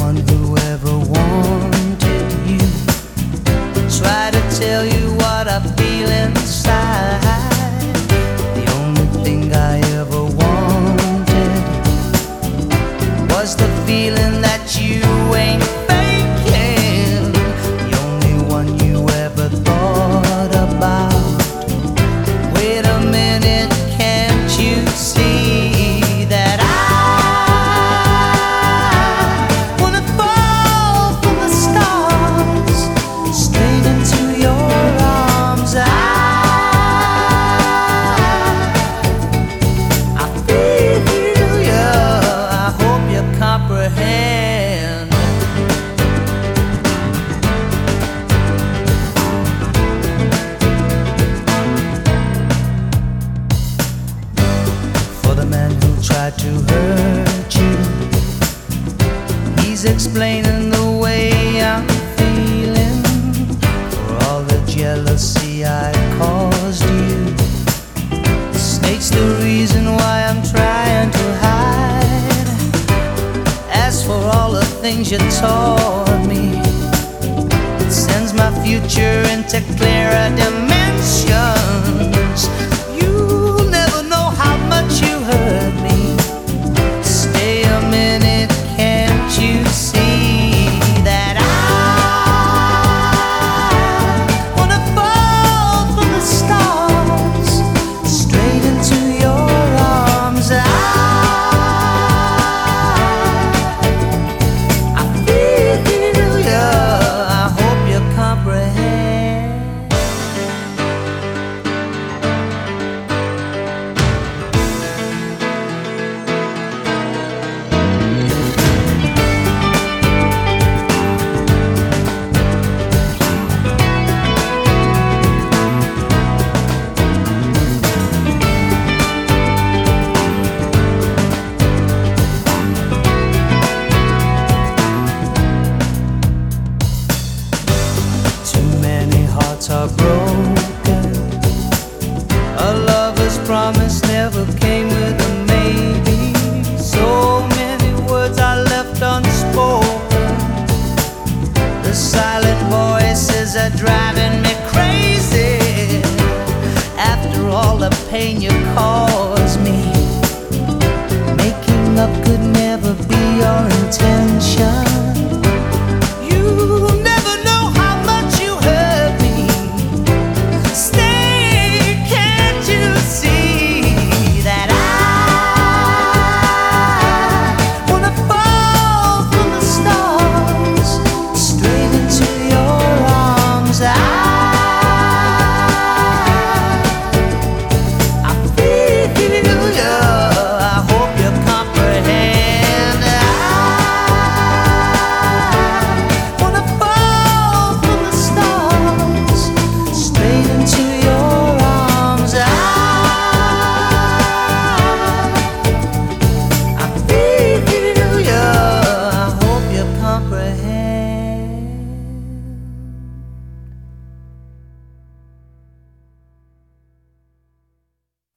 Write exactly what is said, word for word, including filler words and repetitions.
one who ever wanted you. Try to tell you what I feel inside. The only thing I ever wanted was the feeling that you ain't faking. The only one you ever thought about. Wait a minute, can't you see that I wanna fall from the stars straight into your arms? I, I feel you, I hope you comprehend. For the man who tried to hurt you, he's explaining the way I'm feeling. For all the jealousy I caused you, the snake's the reason why I'm trying to hide. As for all the things you taught me, it sends my future into clearer dimensions. You'll never know how much you hurt me. Stay a minute, can't you see that I wanna fall from the stars straight into your arms? I, I feel you, I hope you comprehend. Too many hearts are broken. A lover's promise never came with a maybe. So many words are left unspoken. The silent voices are driving me crazy. After all the pain you caused me, making up could never be your intention.